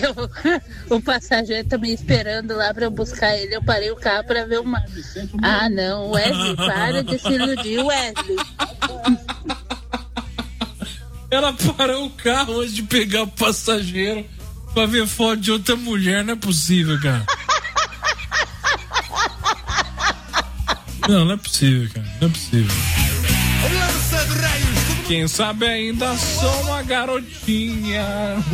O passageiro tá me esperando lá pra eu buscar ele. Eu parei o carro pra ver uma... Ah, não, Wesley, para de se iludir, Wesley. Ela parou o carro antes de pegar o passageiro pra ver foto de outra mulher. Não é possível, cara. Não é possível, cara. Não é possível. Quem sabe ainda sou uma garotinha.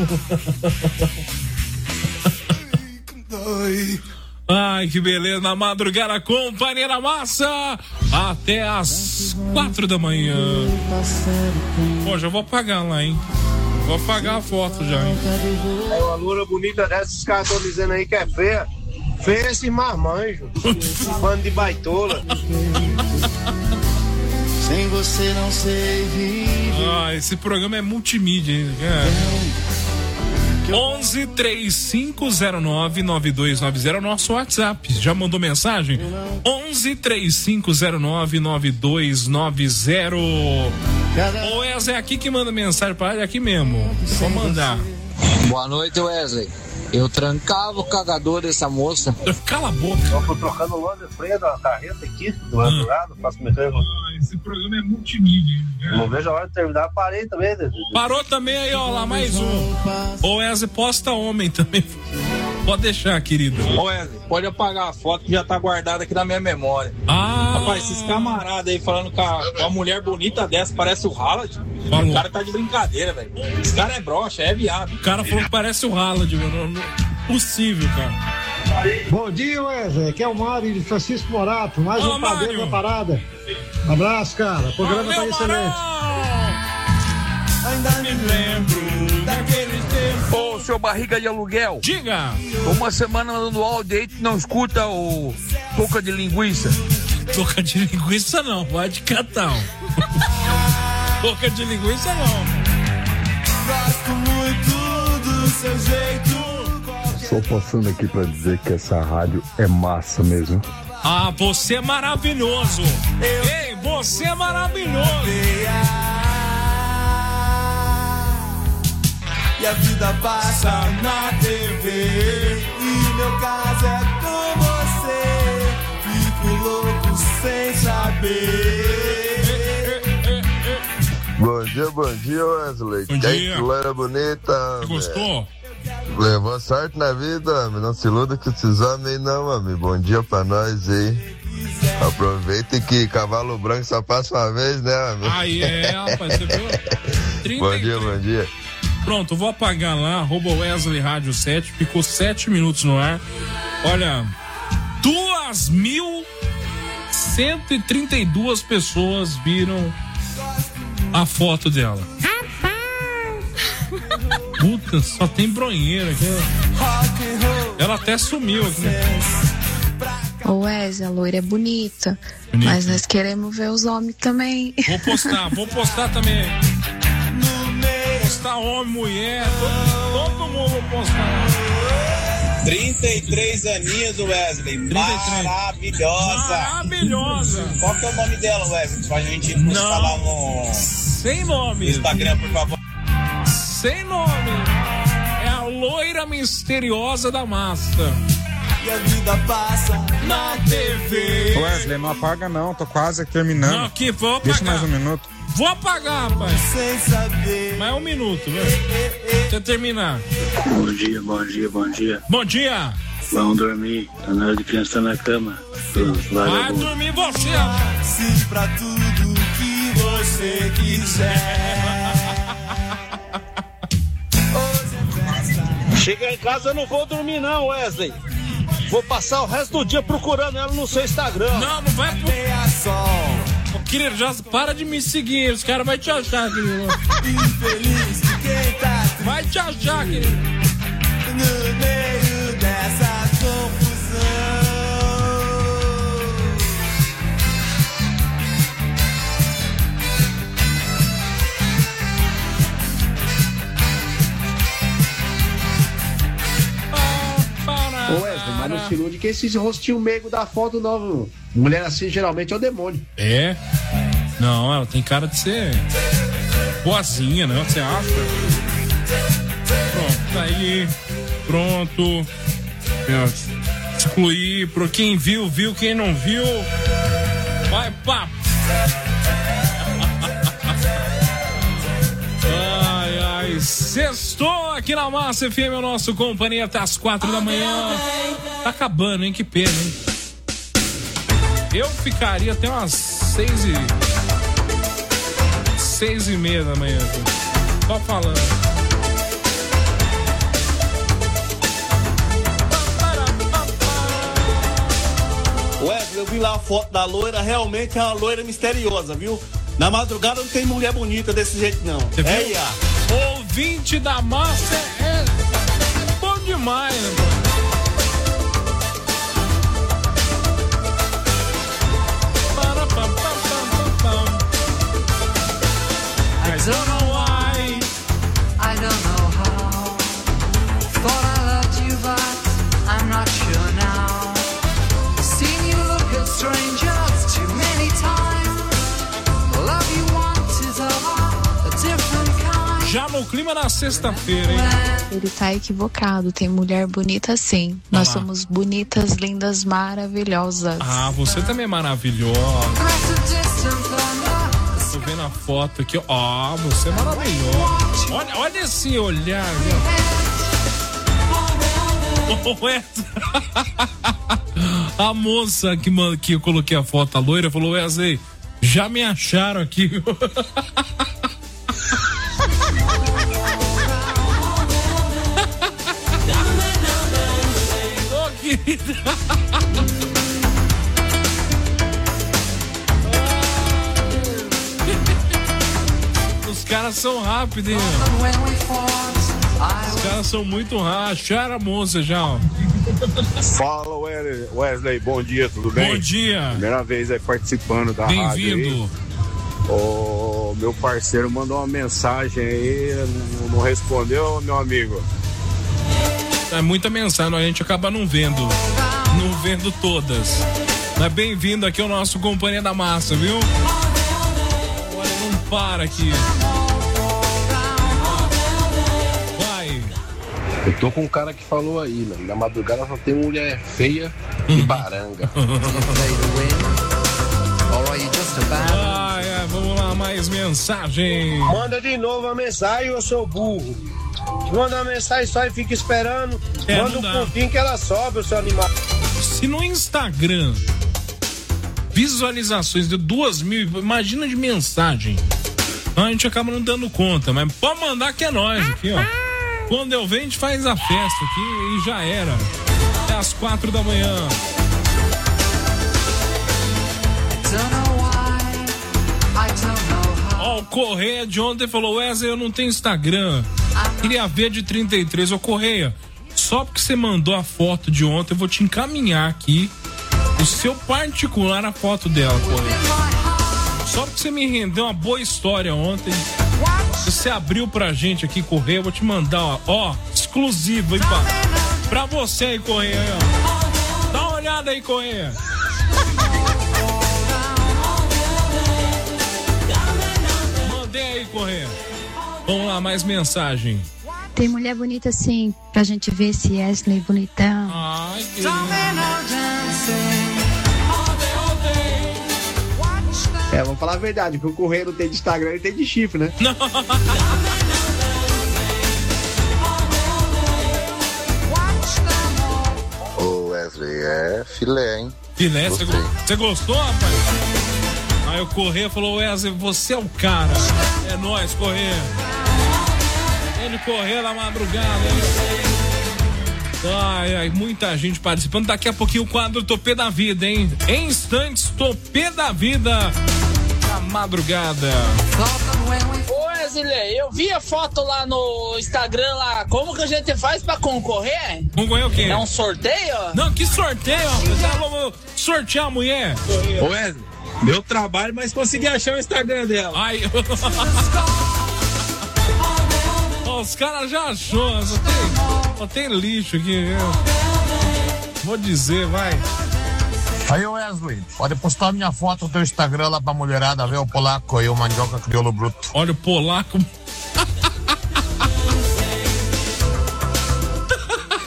Ai, que beleza. Na madrugada, companheira massa. Até às 4 da manhã. Pô, já vou apagar lá, hein? Vou apagar a foto já, hein? É uma loura bonita dessa, os caras estão dizendo aí que é feia. Feia esse marmanjo. Bando de baitola. Sem você não sei viver. Ah, esse programa é multimídia, hein? 11-3509-9290, nosso WhatsApp. Já mandou mensagem? 11-3509-9290. Ô Wesley, é aqui que manda mensagem para ele, aqui mesmo. Vou mandar. Boa noite, Wesley. Eu trancava o cagador dessa moça. Cala a boca. Eu tô trocando o lado de freio da carreta aqui, do outro lado, faço mecânico. Esse programa é multimídia. Não vejo a hora de terminar, parei também. Parou também aí, ó, lá mais um. Ô Wesley, posta homem também. Pode deixar, querido. Ô Wesley, pode apagar a foto que já tá guardada aqui na minha memória. Rapaz, esses camaradas aí falando com a mulher bonita dessa, parece o Haaland. O cara tá de brincadeira, velho. Esse cara é broxa, é viado. O cara falou que parece o Haaland, mano. Possível, cara. Bom dia, Wesley. Aqui é o Mário de Francisco Morato. Mais um padeiro na parada. Um abraço, cara. O programa tá excelente. Ainda me lembro daqueles tempos. Ô, seu barriga de aluguel. Diga. Uma semana no áudio aí, tu não escuta o Toca de Linguiça. Toca de linguiça não, vai de catão. Toca de linguiça não. Gosto muito do seu jeito. Só passando aqui pra dizer que essa rádio é massa mesmo. Ah, você é maravilhoso. Ei, você é maravilhoso. E a vida passa na TV. E meu caso é com você. Fico louco sem saber. Bom dia, Wesley. Bom dia. Que loira bonita. Você gostou? Levou sorte na vida, homem. Não se iluda com esses homens aí, não, homem. Bom dia pra nós aí. Aproveita que cavalo branco só passa uma vez, né, homem? Aí rapaz, você viu? 33. Bom dia. Pronto, vou apagar lá, @Wesley Rádio 7, ficou 7 minutos no ar. Olha, 2.132 pessoas viram a foto dela. Puta, só tem bronheira aqui. Ela até sumiu aqui. Ô Wesley, a loira é bonita, mas nós queremos ver os homens também. Vou postar também. Postar homem, mulher, todo mundo vou postar. 33 aninhos, Wesley. 33. Maravilhosa. Qual que é o nome dela, Wesley? Pra gente postar lá no... Sem nome. No Instagram, por favor. Sem nome. É a loira misteriosa da massa. E a vida passa na TV. Wesley, não apaga não, tô quase terminando. Não, aqui, vou apagar. Deixa mais um minuto. Vou apagar, rapaz. Sem saber. Mais um minuto, velho. Até terminar. Bom dia. Bom dia. Vamos dormir. Tá na hora de criança na cama. Vai dormir você, rapaz. Sim, pra tudo que você quiser. Chegar em casa eu não vou dormir não, Wesley. Vou passar o resto do dia procurando ela no seu Instagram. Não vai querido, já para de me seguir. Os caras vão te achar, querido. Infeliz de quem tá triste. Vai te achar, querido. No meio dessa confusão. Ô Wesley, mas não se ilude que esse rostinho meigo da foto nova. Mulher assim geralmente é o demônio. É? Não, ela tem cara de ser boazinha, né? Você acha? Pronto, tá aí. Pronto. Excluir. Pro quem viu, viu. Quem não viu, vai papo. Ai, ai. Sextou aqui na Massa FM, o nosso companhia até as 4 da manhã. Tá acabando, hein? Que pena, hein? Eu ficaria até umas 6:30 da manhã. Só falando. Wesley, eu vi lá a foto da loira, realmente é uma loira misteriosa, viu? Na madrugada não tem mulher bonita desse jeito, não. É, Ia. Ouvinte da Massa é bom demais, né, mano? I don't know why, I don't know how. Thought I loved you, but I'm not sure now. Seen you look at strangers too many times. The love you want is a different kind. Já no clima da sexta-feira, hein? Ele tá equivocado, tem mulher bonita sim. Nós somos bonitas, lindas, maravilhosas. Ah, você também é maravilhosa. Tô vendo a foto aqui, ó. Você é maravilhosa. Olha esse olhar, viu? A moça que eu coloquei a foto, a loira, falou: Wesley, já me acharam aqui. Ô, querida. Os caras são rápidos, hein? Os caras são muito rápidos. Acharam a moça já, ó. Fala, Wesley, bom dia, tudo bem? Bom dia. Primeira vez aí participando da rádio. Bem-vindo. O meu parceiro mandou uma mensagem aí, não respondeu, meu amigo? É muita mensagem, a gente acaba não vendo todas. Mas bem-vindo aqui ao nosso Companhia da Massa, viu? Olha, não para aqui. Vai. Eu tô com um cara que falou aí, né? Na madrugada só tem mulher feia e baranga. Vamos lá, mais mensagem. Manda de novo a mensagem, eu sou burro. Manda uma mensagem só e fica esperando. Manda um pontinho que ela sobe, o seu animal. Se no Instagram visualizações de 2.000, imagina de mensagem. A gente acaba não dando conta, mas pode mandar que é nós aqui, ó. Quando eu venho, a gente faz a festa aqui e já era. Até às 4 da manhã. Ó, o Correia de ontem falou: Wesley, eu não tenho Instagram. Queria ver de 33. Ô, Correia, só porque você mandou a foto de ontem, eu vou te encaminhar aqui o seu particular, a foto dela, Correia. Só porque você me rendeu uma boa história ontem. Você abriu pra gente aqui, Correia, eu vou te mandar, ó, exclusivo, hein, pra você aí, Correia, ó. Dá uma olhada aí, Correia. Mandei aí, Correia. Vamos lá, mais mensagem. Tem mulher bonita sim, pra gente ver esse Wesley bonitão. Ai, que vamos falar a verdade, porque o Correia não tem de Instagram, ele tem de chifre, né? Não. Ô, Wesley, é filé, hein? Filé, você gostou, rapaz? Aí o Correia falou: Wesley, você é o cara. É nóis, Correia. Ele correu na madrugada, hein? Ai, muita gente participando. Daqui a pouquinho o quadro Topê da Vida, hein? Em instantes, Topê da Vida na madrugada. Ô, Wesley, eu vi a foto lá no Instagram lá. Como que a gente faz pra concorrer? Concorrer o quê? É um sorteio? Não, que sorteio? Vamos sortear a mulher. Ô, Wesley, deu trabalho, mas consegui achar o Instagram dela. Ai, os caras já achou, só tem lixo aqui, viu? Vou dizer, vai. Aí, Wesley, pode postar minha foto no teu Instagram lá pra mulherada ver o polaco aí, o mandioca crioulo bruto. Olha o polaco.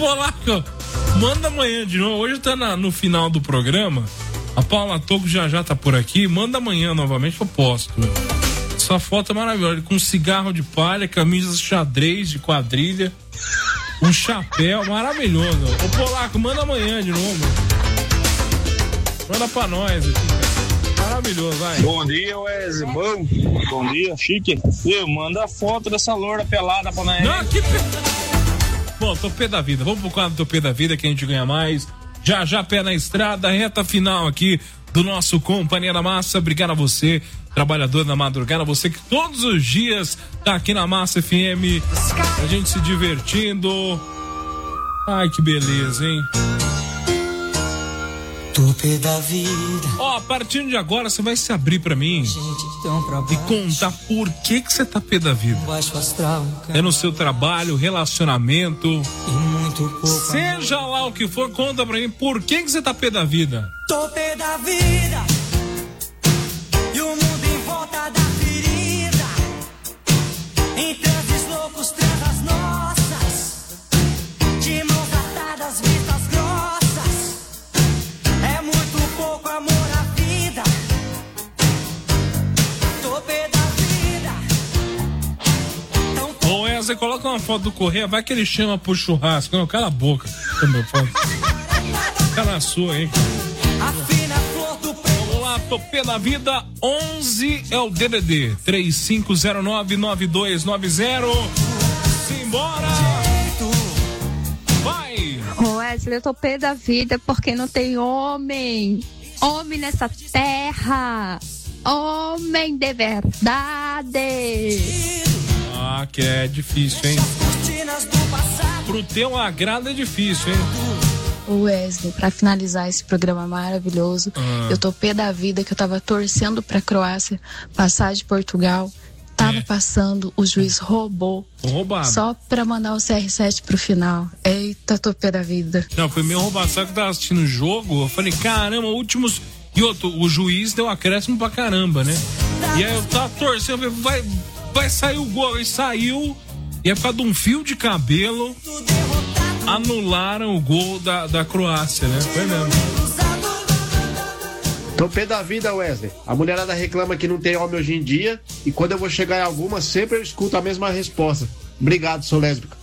Polaco, manda amanhã de novo. Hoje tá no final do programa. A Paula Toco já tá por aqui. Manda amanhã novamente que eu posto. Essa foto é maravilhosa. Com cigarro de palha, camisa xadrez de quadrilha, um chapéu maravilhoso. Ô Polaco, manda amanhã de novo. Manda pra nós aqui. Maravilhoso, vai. Bom dia, Wesley. Bom dia, chique. Manda a foto dessa loura pelada pra nós. Não, Bom, tô pé da vida. Vamos pro quadro do pé da vida que a gente ganha mais. Já pé na estrada, reta final aqui do nosso Companhia da Massa. Obrigado a você, trabalhador da madrugada, você que todos os dias tá aqui na Massa FM, a gente se divertindo. Ai, que beleza, hein? Tope da vida. Ó, a partir de agora você vai se abrir pra mim e contar por que você tá pé da vida. É no seu trabalho, relacionamento, seja lá o que for, conta pra mim por que você tá pé da vida. Tô pé da vida e o mundo em volta da ferida, em transes loucos, transas nossas, de mãos atadas, vistas grossas. É muito pouco amor à vida. Tô pé da vida. Ô Wesley, coloca uma foto do Correia, vai que ele chama pro churrasco. Não, cala a boca. Fica na sua, hein? Vamos lá, tô pé da vida. 11 é o DDD 35099290. Simbora! Vai! Wesley, eu tô pé da vida porque não tem homem nessa terra, homem de verdade. Ah, que é difícil, hein? Pro teu agrado é difícil, hein? Wesley, pra finalizar esse programa maravilhoso, eu tô pé da vida que eu tava torcendo pra Croácia passar de Portugal. Tava passando, o juiz roubou. Roubado. Só pra mandar o CR7 pro final. Eita, tô pé da vida. Não, foi meio roubado. Sabe que eu tava assistindo o jogo? Eu falei, caramba, últimos. E outro, o juiz deu acréscimo pra caramba, né? E aí eu tava torcendo, eu falei, vai sair o gol. E saiu. E é por causa de um fio de cabelo. Anularam o gol da Croácia, né? Foi mesmo. Tô pé da vida, Wesley. A mulherada reclama que não tem homem hoje em dia. E quando eu vou chegar em alguma, sempre eu escuto a mesma resposta. Obrigado, sou lésbica.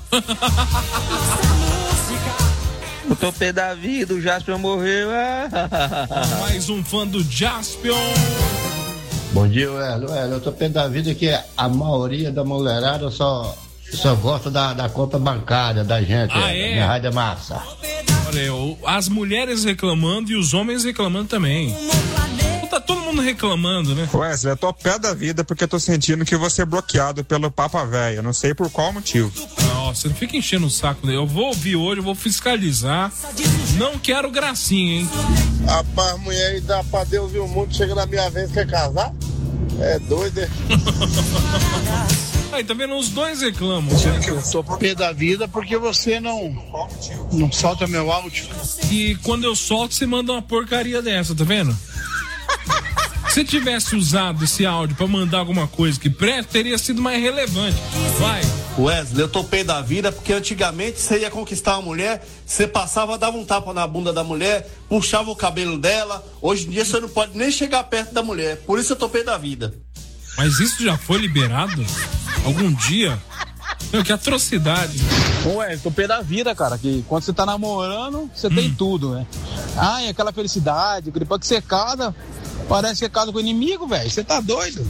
Eu tô pé da vida, o Jaspion morreu. Mais um fã do Jaspion. Bom dia, Wesley. Eu tô pé da vida que a maioria da mulherada só gosta da conta bancária da gente. Minha rádio é massa. Olha, as mulheres reclamando e os homens reclamando também. Tá todo mundo reclamando, né? Wesley, eu tô pé da vida porque eu tô sentindo que vou ser bloqueado pelo Papa Véia. Não sei por qual motivo. Nossa, não fica enchendo o saco dele. Eu vou ouvir hoje, eu vou fiscalizar. Não quero gracinha, hein? Rapaz, mulher, dá pra Deus ver o mundo, chega na minha vez, quer casar? É doido, é? Aí, tá vendo? Os dois reclamam. Eu tô pé da vida porque você não solta meu áudio. E quando eu solto, você manda uma porcaria dessa, tá vendo? Se tivesse usado esse áudio pra mandar alguma coisa que presta, teria sido mais relevante. Vai. Wesley, eu tô pé da vida porque antigamente você ia conquistar uma mulher, você passava, dava um tapa na bunda da mulher, puxava o cabelo dela. Hoje em dia você não pode nem chegar perto da mulher. Por isso eu tô pé da vida. Mas isso já foi liberado? Algum dia? Meu, que atrocidade. Ué, tô pé da vida, cara, que quando você tá namorando, você tem tudo, né? Ai, aquela felicidade, depois que você casa, parece que você casa com o inimigo, velho. Você tá doido?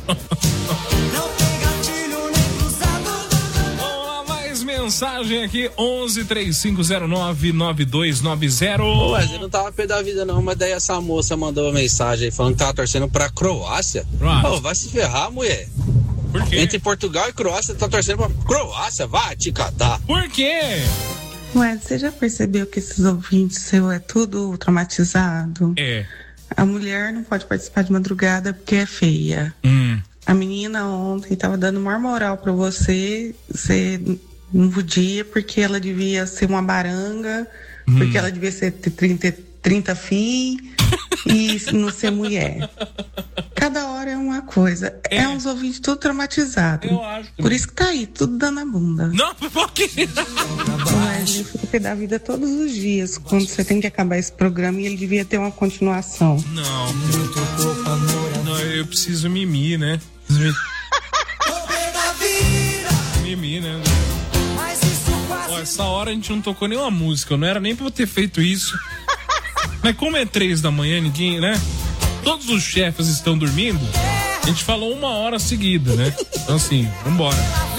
Vamos lá, mais mensagem aqui, 1135099290. Ué, eu não tava pé da vida não, mas daí essa moça mandou uma mensagem aí falando que tava torcendo pra Croácia. Oh, vai se ferrar, mulher. Por quê? Entre Portugal e Croácia, tá torcendo pra Croácia, vai te catar. Por quê? Ué, você já percebeu que esses ouvintes seu é tudo traumatizado? É. A mulher não pode participar de madrugada porque é feia. A menina ontem tava dando maior moral pra você não podia porque ela devia ser uma baranga, porque ela devia ter 30 filhos e não ser mulher. Cada hora é uma coisa. É uns ouvintes tudo traumatizados. Eu acho. Por isso que tá aí, tudo dando a bunda. Não, por quê? Mas Wesley, eu fico pé da vida todos os dias, quando você tem que acabar esse programa e ele devia ter uma continuação. Não, eu preciso mimir, né? Mimir, né? Ó, essa hora a gente não tocou nenhuma música, não era nem pra eu ter feito isso. Mas como é 3 da manhã, ninguém, né? Todos os chefes estão dormindo, a gente falou 1 hora seguida, né? Então assim, vambora.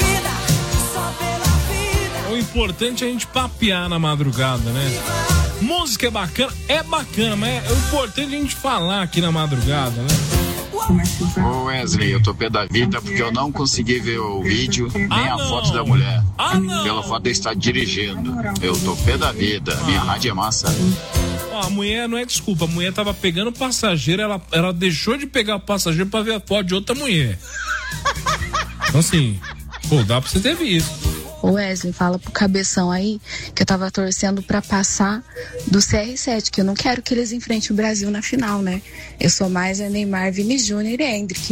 O importante é a gente papear na madrugada, né? Música é bacana, mas o importante é a gente falar aqui na madrugada, né? Ô Wesley, eu tô pé da vida porque eu não consegui ver o vídeo nem a foto da mulher. Pela foto de estar dirigindo. Eu tô pé da vida, minha rádio é massa. Ó, a mulher não é desculpa, a mulher tava pegando passageiro, ela deixou de pegar o passageiro pra ver a foto de outra mulher. Então assim, pô, dá pra você ter visto. O Wesley, fala pro Cabeção aí que eu tava torcendo pra passar do CR7, que eu não quero que eles enfrentem o Brasil na final, né? Eu sou mais a Neymar, Vini Júnior e Hendrick.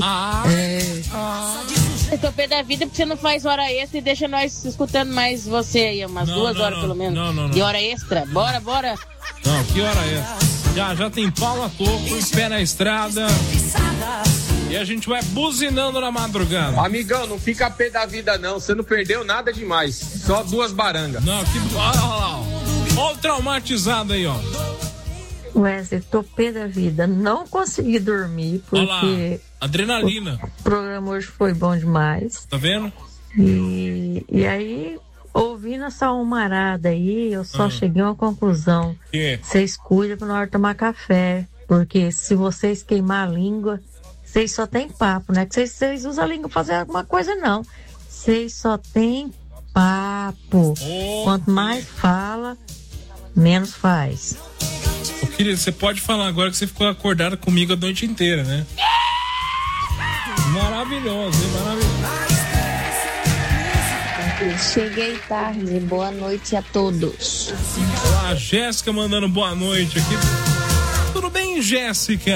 Eu tô pé da vida porque você não faz hora extra e deixa nós escutando mais você aí, umas 2 horas pelo menos. Não. E hora extra, bora. Não, que hora é? Já tem Paula Toco, pé na estrada. E a gente vai buzinando na madrugada. Amigão, não fica pé da vida não, você não perdeu nada demais, só 2 barangas. Não, olha lá, ó o traumatizado aí, ó. Wesley, tô pé da vida, não consegui dormir porque... Adrenalina. O programa hoje foi bom demais. Tá vendo? E aí, ouvindo essa humarada aí, eu só cheguei a uma conclusão. Vocês cuidam na hora de tomar café, porque se vocês queimar a língua... Vocês só tem papo, né? Que vocês usam a língua pra fazer alguma coisa, não. Vocês só tem papo. Quanto mais fala, menos faz. Ô, querido, você pode falar agora que você ficou acordada comigo a noite inteira, né? Maravilhoso, hein? Maravilhoso. Cheguei tarde, boa noite a todos. A Jéssica mandando boa noite aqui. Tudo bem, Jéssica?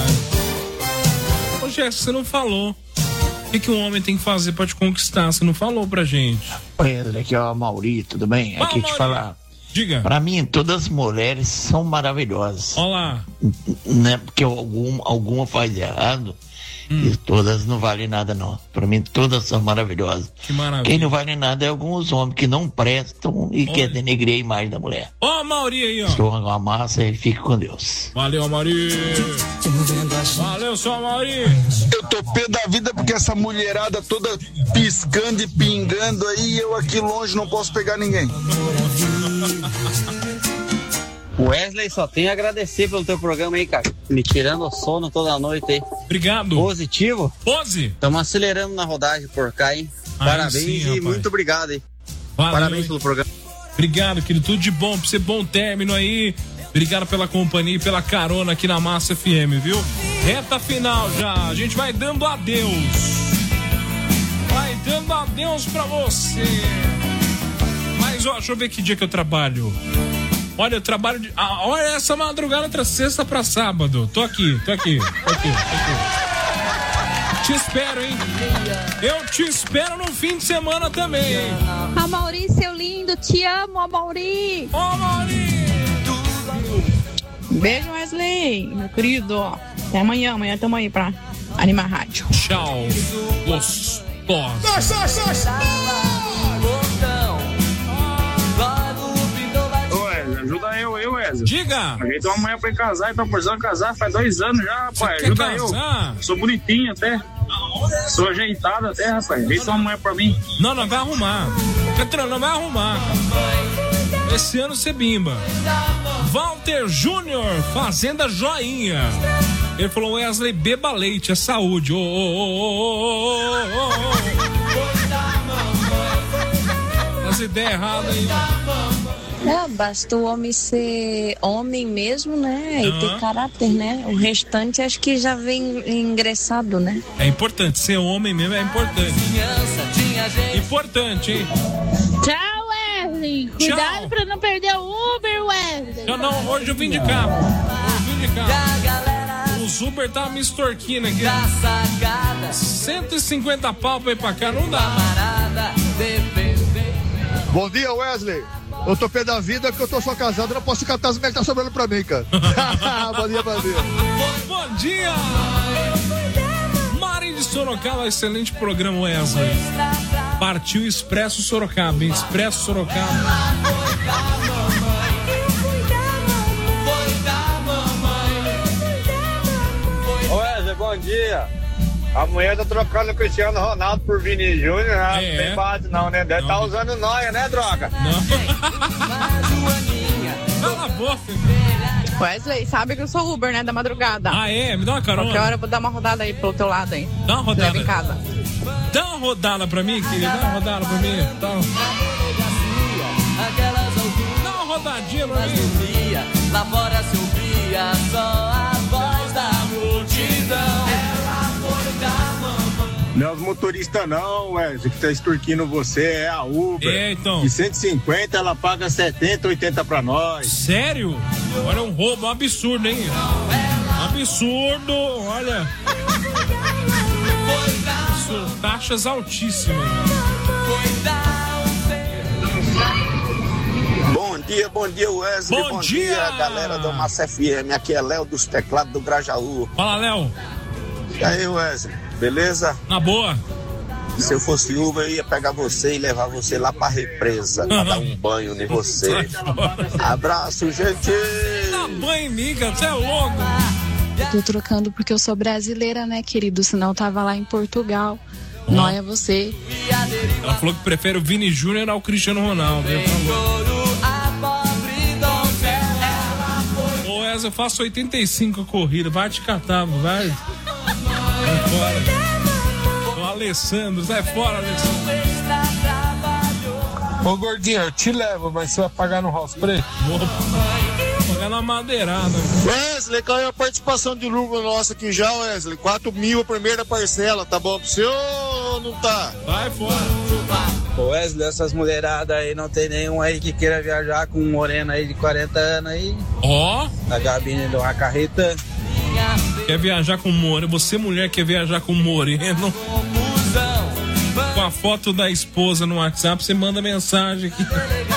Ô, Jéssica, você não falou. O que um homem tem que fazer pra te conquistar? Você não falou pra gente. Oi, aqui é o Mauri, tudo bem? Aqui te falar. Diga. Pra mim, todas as mulheres são maravilhosas. Olá. Né? Porque alguma faz errado e todas não valem nada, não. Pra mim, todas são maravilhosas. Que maravilha. Quem não vale nada é alguns homens que não prestam e quer denegrir a imagem da mulher. Ó, Mauri aí, ó. Estou uma massa e fique com Deus. Valeu, Mauri. Valeu, só Mauri. Eu tô pé da vida porque essa mulherada toda piscando e pingando aí, eu aqui longe não posso pegar ninguém. Wesley, só tenho a agradecer pelo teu programa aí, cara. Me tirando o sono toda noite aí. Obrigado. Positivo? Pose. Estamos acelerando na rodagem por cá, hein? Parabéns sim, e rapaz. Muito obrigado, hein? Valeu, parabéns pelo programa. Obrigado, querido. Tudo de bom pra você. Bom término aí. Obrigado pela companhia e pela carona aqui na Massa FM, viu? Reta final já. A gente vai dando adeus. Vai dando adeus pra você. Mas, ó, deixa eu ver que dia que eu trabalho. Olha, eu trabalho de... olha essa madrugada, outra sexta pra sábado. Tô aqui. Te espero, hein? Eu te espero no fim de semana também, hein? Amauri, seu lindo, te amo, Amauri. Ô, Amauri! Beijo, Wesley, meu querido. Até amanhã tamo aí pra animar a rádio. Tchau, gostosa. Ajuda eu, Wesley. Diga! Ajeitei uma manhã pra ir casar e tô precisando casar faz 2 anos já, rapaz. Ajuda eu. Sou bonitinho até. Sou ajeitado até, rapaz. Ajeita uma manhã pra mim. Não vai arrumar. Não vai arrumar. Esse ano você bimba. Walter Júnior, Fazenda Joinha. Ele falou, Wesley, beba leite, é saúde. As ideias erradas aí. Basta o homem ser homem mesmo, né? E ter caráter, né? O restante acho que já vem ingressado, né? É importante, ser homem mesmo é importante. Importante, hein? Tchau, Wesley. Cuidado pra não perder o Uber, Wesley. Não, hoje eu vim de carro. Os Uber tá me extorquindo aqui. 150 pau pra ir pra cá, não dá. Bom dia, Wesley. eu tô pé da vida que eu tô só casado, eu não posso catar as mulheres que tá sobrando pra mim, cara. Bom dia, Brasil. Bom dia! Mari de Sorocaba, excelente programa, Wesley. Partiu Expresso Sorocaba, hein? Expresso Sorocaba. Wesley, bom dia. A mulher tá trocando o Cristiano Ronaldo por Vini Júnior, né? Não tem base não, né? Deve estar usando noia, né, droga? Cala a boca. Wesley, sabe que eu sou Uber, né, da madrugada. Ah, é? Me dá uma carona. Qualquer hora eu vou dar uma rodada aí pelo teu lado aí. Dá uma rodada. Leva em casa. Dá uma rodada pra mim, querida. Dá uma rodada pra mim. Dá uma rodadinha pra mim. Lá fora se ouvia só a voz da multidão. Não é os motoristas não, Wesley, que tá extorquindo você, é a Uber. É, então. De 150 ela paga 70, 80 pra nós. Sério? Olha, um roubo, um absurdo, hein? Absurdo, olha. Taxas altíssimas. Bom dia, Wesley. Bom dia, galera do Massa FM. Aqui é Léo dos teclados do Grajaú. Fala, Léo. E aí, Wesley? Beleza? Na boa. Se eu fosse Uber, eu ia pegar você e levar você lá pra represa, pra dar um banho em você. Abraço, gente! Dá banho em mim, cara, você é louco! Eu tô trocando porque eu sou brasileira, né, querido? Senão eu tava lá em Portugal. Não é você. Ela falou que prefere o Vini Júnior ao Cristiano Ronaldo. Ô, Wesley, eu faço 85 a corrida, vai te catar, vai. Sai fora. O Alessandro, sai fora, Alessandro. Ô, gordinho, eu te levo, mas você vai pagar no house preto? Vou pagar na madeirada. Wesley, caiu a participação de lucro nossa aqui já, Wesley. 4.000 a primeira parcela, tá bom pro senhor ou não tá? Vai fora. Ô Wesley, essas mulheradas aí, não tem nenhum aí que queira viajar com um moreno aí de 40 anos aí. Ó. Na cabine de uma carreta. Quer viajar com moreno? Você, mulher, quer viajar com moreno? Com a foto da esposa no WhatsApp, você manda mensagem aqui.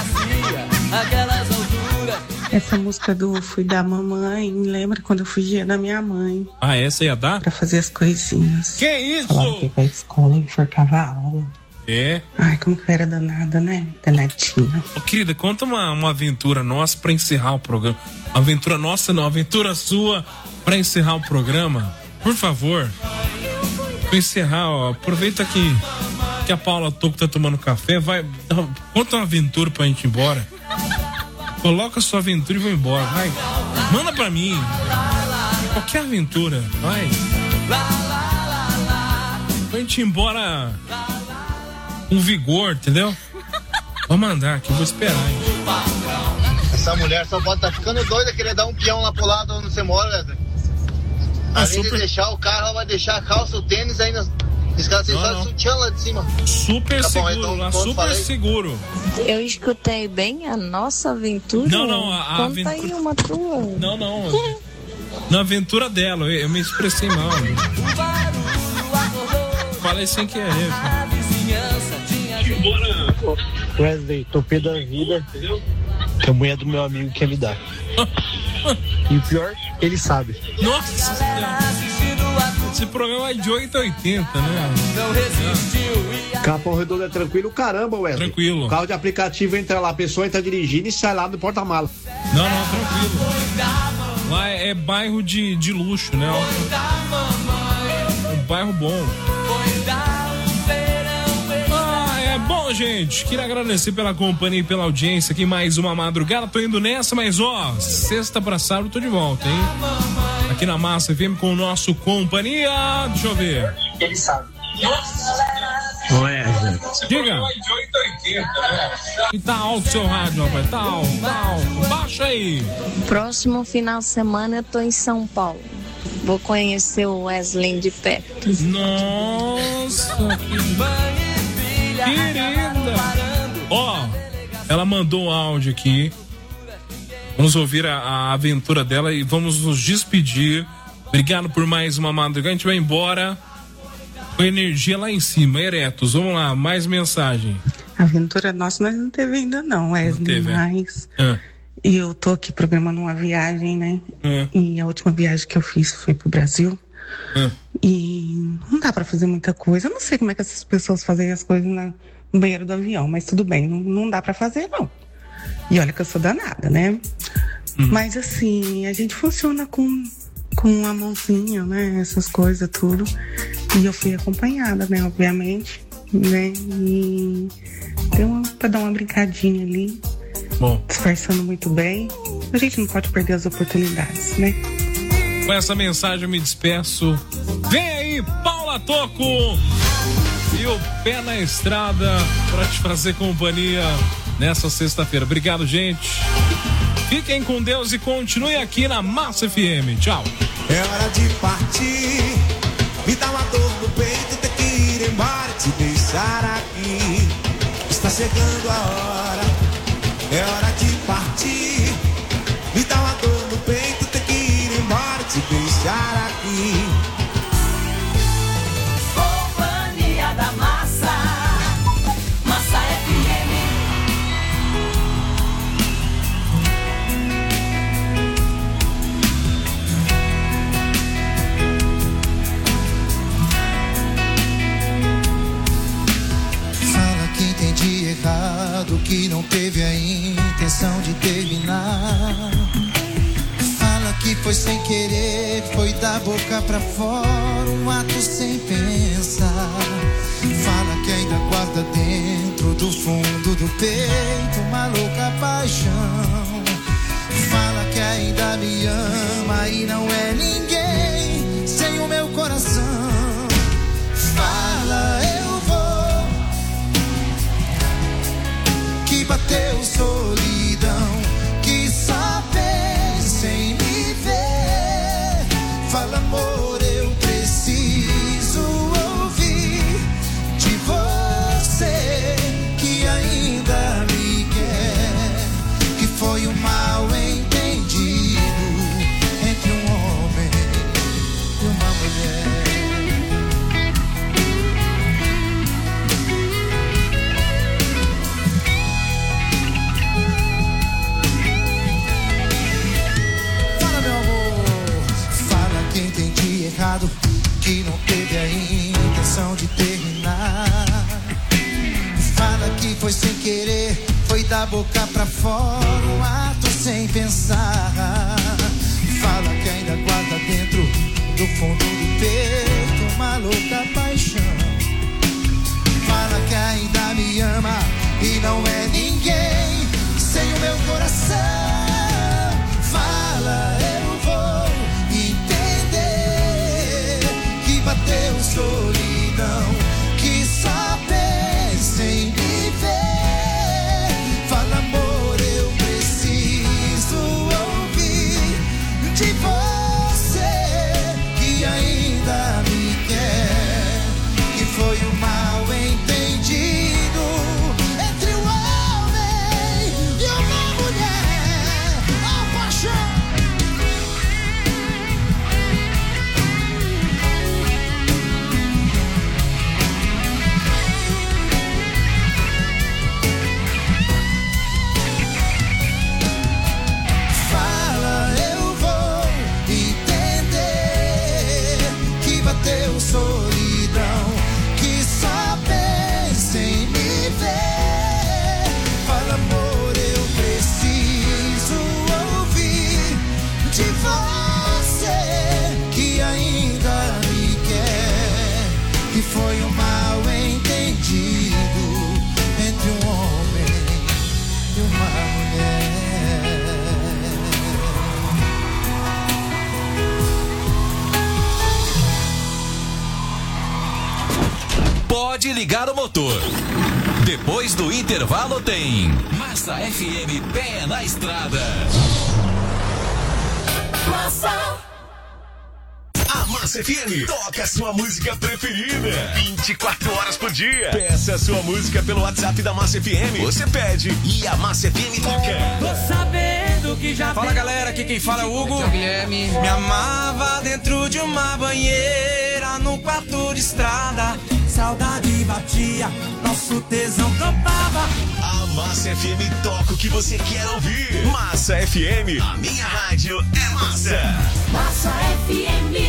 Essa música do Fui da Mamãe, me lembra quando eu fugia da minha mãe. Ah, essa ia dar? Pra fazer as coisinhas. Que isso? Falava que ia pra escola e enforcava a aula. É? Ai, como que era danada, né? Danadinha. Ô, querida, conta uma aventura nossa pra encerrar o programa. Aventura nossa não, aventura sua pra encerrar o programa. Por favor. Pra encerrar, ó, aproveita que a Paula Toco tá tomando café, vai, conta uma aventura pra gente ir embora. Coloca a sua aventura e vou embora, vai. Manda pra mim. Qualquer aventura, vai. Pra gente ir embora com vigor, entendeu? Vou mandar aqui, vou esperar, hein? Essa mulher só pode estar ficando doida, querer dar um peão lá pro lado onde você mora, Wesley. Além de deixar o carro, ela vai deixar a calça, o tênis ainda. Esse cara tem só sutiã lá de cima. Super tá seguro, bom, então, lá, super seguro. Eu escutei bem a nossa aventura. Não, a conta aventura... aí uma tua. Não. Na aventura dela, eu me expressei mal. Falei sem querer. Wesley, tô pé da vida. Que a mulher do meu amigo quer me dar. E o pior, ele sabe. Nossa Senhora. Esse programa é de 8 a 80, né? Capão Redondo é tranquilo? Caramba, Wesley. Tranquilo. O carro de aplicativo entra lá, a pessoa entra dirigindo e sai lá do porta-mala. Não, tranquilo. Lá é bairro de luxo, né? É um bairro bom. Bom, gente, queria agradecer pela companhia e pela audiência aqui, mais uma madrugada, tô indo nessa, mas ó, sexta pra sábado tô de volta, hein? Aqui na Massa FM com o nosso companhia, deixa eu ver. Ele sabe. Wesley. Diga. E tá alto o seu rádio, rapaz, tá alto. Baixa aí. Próximo final de semana eu tô em São Paulo. Vou conhecer o Wesley de perto. Nossa, querida. Ó, ela mandou um áudio aqui. Vamos ouvir a aventura dela e vamos nos despedir. Obrigado por mais uma madrugada. A gente vai embora com energia lá em cima, eretos. Vamos lá, mais mensagem. Aventura nossa nós não teve ainda não, Wesley, mas eu tô aqui programando uma viagem, né? E a última viagem que eu fiz foi pro Brasil. E não dá pra fazer muita coisa. Eu não sei como é que essas pessoas fazem as coisas no banheiro do avião, mas tudo bem, não dá pra fazer não. E olha que eu sou danada, né? Mas assim, a gente funciona com a mãozinha, né? Essas coisas, tudo. E eu fui acompanhada, né? Obviamente, né? E deu pra dar uma brincadinha ali. Bom. Disfarçando muito bem. A gente não pode perder as oportunidades, né? Com essa mensagem eu me despeço. Vem aí, Paula Tocco! E o Pé na Estrada pra te fazer companhia nessa sexta-feira. Obrigado, gente. Fiquem com Deus e continuem aqui na Massa FM. Tchau. É hora de partir. Me dá uma dor no peito, ter que ir embora, te deixar aqui. Está chegando a hora. É hora de partir. Me dá uma dor no peito, ter que ir embora, te deixar aqui. Companhia da Massa. Massa FM. Fala que entendi errado, que não teve a intenção de terminar. Fala que foi sem querer, foi da boca pra fora, um ato sem pensar. Fala que ainda guarda dentro do fundo do peito uma louca paixão. Fala que ainda me ama e não é ninguém sem o meu coração. Fala, eu vou, que bateu solidão, que só pensa em me ver. Fala, amor, eu preciso ouvir de você, que ainda me quer, que foi um mal entendido entre um homem e uma mulher. Errado, que não teve a intenção de terminar. Fala que foi sem querer, foi da boca pra fora, um ato sem pensar. Fala que ainda guarda dentro do fundo do peito uma louca paixão. Fala que ainda me ama e não é ninguém sem o meu coração. Fala, eu vou bateu solidão, que só pensa em me ver. Fala, amor, eu preciso ouvir de você, que ainda me quer, que foi um mal entendido entre um homem e uma mulher. A paixão. Solidão, que só pensa em me ver. Fala, amor, eu preciso ouvir de você, que ainda me quer, que foi um mal entendido entre um homem e uma mulher. Pode ligar o motor. Depois do intervalo tem Massa FM, Pé na Estrada. Massa. A Massa FM toca a sua música preferida 24 horas por dia. Peça a sua música pelo WhatsApp da Massa FM. Você pede e a Massa FM toca. Tô sabendo Fala galera, aqui quem fala é o Hugo. Guilherme. Me amava dentro de uma banheira, no quarto de estrada. Saudade batia, nosso tesão topava. A Massa FM toca o que você quer ouvir. Massa FM, a minha rádio é massa. Massa FM.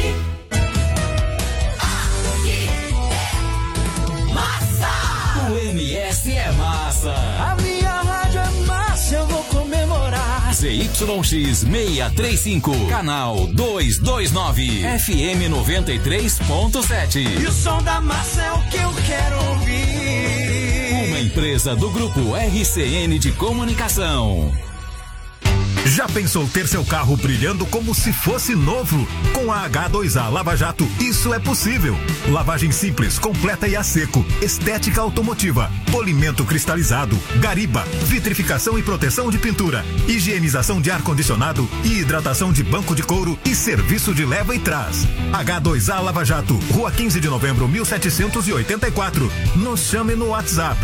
O MS é massa. A minha rádio é massa, eu vou comemorar. ZYX 635, canal 229, FM 93.7. E o som da massa é o que eu quero ouvir. Uma empresa do grupo RCN de Comunicação. Já pensou ter seu carro brilhando como se fosse novo? Com a H2A Lava Jato, isso é possível. Lavagem simples, completa e a seco, estética automotiva, polimento cristalizado, gariba, vitrificação e proteção de pintura, higienização de ar-condicionado e hidratação de banco de couro e serviço de leva e trás. H2A Lava Jato, Rua 15 de Novembro, 1784. Nos chame no WhatsApp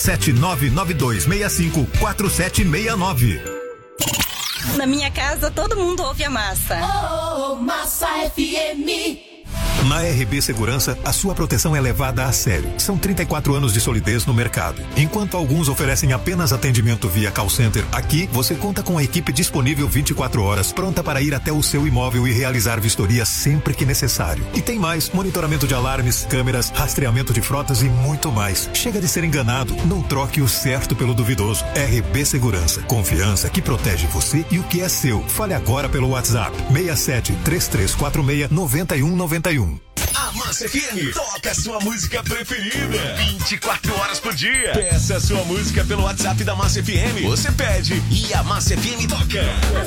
67992654769. Na minha casa, todo mundo ouve a Massa. Oh, Massa FM. Na RB Segurança, a sua proteção é levada a sério. São 34 anos de solidez no mercado. Enquanto alguns oferecem apenas atendimento via call center, aqui você conta com a equipe disponível 24 horas, pronta para ir até o seu imóvel e realizar vistoria sempre que necessário. E tem mais: monitoramento de alarmes, câmeras, rastreamento de frotas e muito mais. Chega de ser enganado, não troque o certo pelo duvidoso. RB Segurança, confiança que protege você e o que é seu. Fale agora pelo WhatsApp 67-3346-9191. A Massa FM toca a sua música preferida 24 horas por dia. Peça a sua música pelo WhatsApp da Massa FM. Você pede e a Massa FM toca.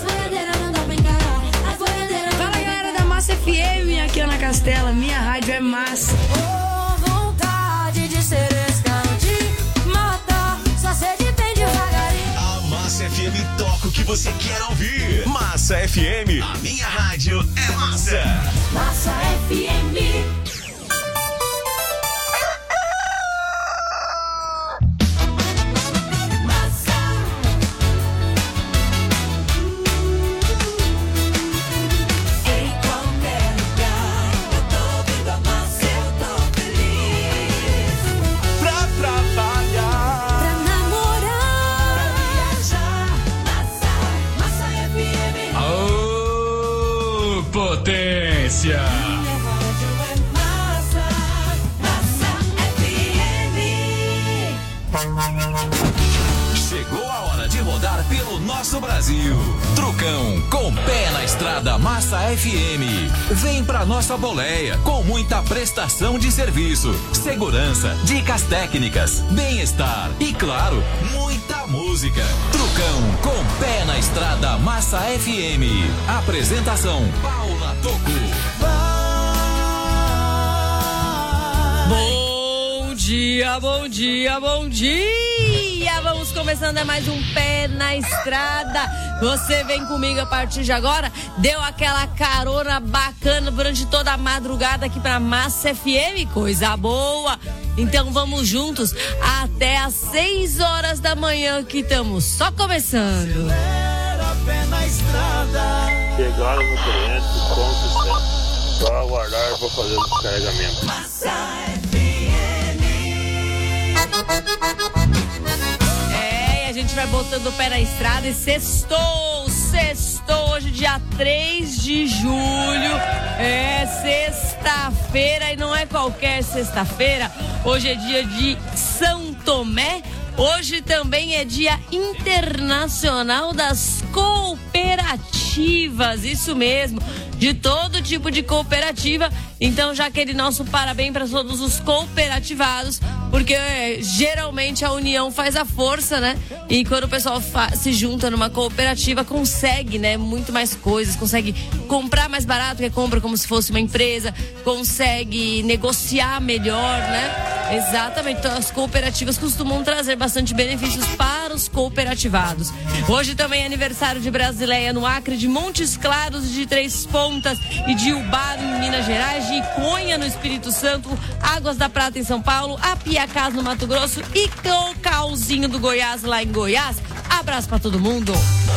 Fala galera da Massa FM, aqui é Ana Castela, minha rádio é massa. Oh, vontade de ser escante, matar, só sede bem devagarinho. A Massa FM toca o que você quer ouvir. Massa FM, a minha rádio é massa. Massa FM. Potência. Chegou a hora de rodar pelo nosso Brasil. Trucão, com pé na estrada Massa FM. Vem pra nossa boleia, com muita prestação de serviço, segurança, dicas técnicas, bem-estar e, claro, muita música. Trucão, com pé na estrada Massa FM. Apresentação, Paula Toco. Bom dia, bom dia, bom dia! Vamos começando mais um Pé na Estrada. Você vem comigo a partir de agora. Deu aquela carona bacana durante toda a madrugada aqui pra Massa FM, coisa boa. Então vamos juntos até às 6 horas da manhã, que estamos só começando. Chegaram no cliente com sucesso. Só aguardar para fazer o descarregamento. É, e a gente vai botando o pé na estrada e sextou hoje, dia 3 de julho. É sexta-feira e não é qualquer sexta-feira. Hoje é dia de São Tomé. Hoje também é Dia Internacional das Cooperativas, isso mesmo, de todo tipo de cooperativa. Então, já aquele nosso parabéns para todos os cooperativados, porque geralmente a união faz a força, né? E quando o pessoal se junta numa cooperativa, consegue, né, muito mais coisas, consegue comprar mais barato, que compra como se fosse uma empresa, consegue negociar melhor, né? Exatamente. Então, as cooperativas costumam trazer bastante benefícios para os cooperativados. Hoje também é aniversário de Brasileia no Acre, de Montes Claros, de Três Pontas e de Ubá, em Minas Gerais, de Iconha, no Espírito Santo, Águas da Prata, em São Paulo, Apiacás, no Mato Grosso e Cocalzinho do Goiás, lá em Goiás. Abraço pra todo mundo. Na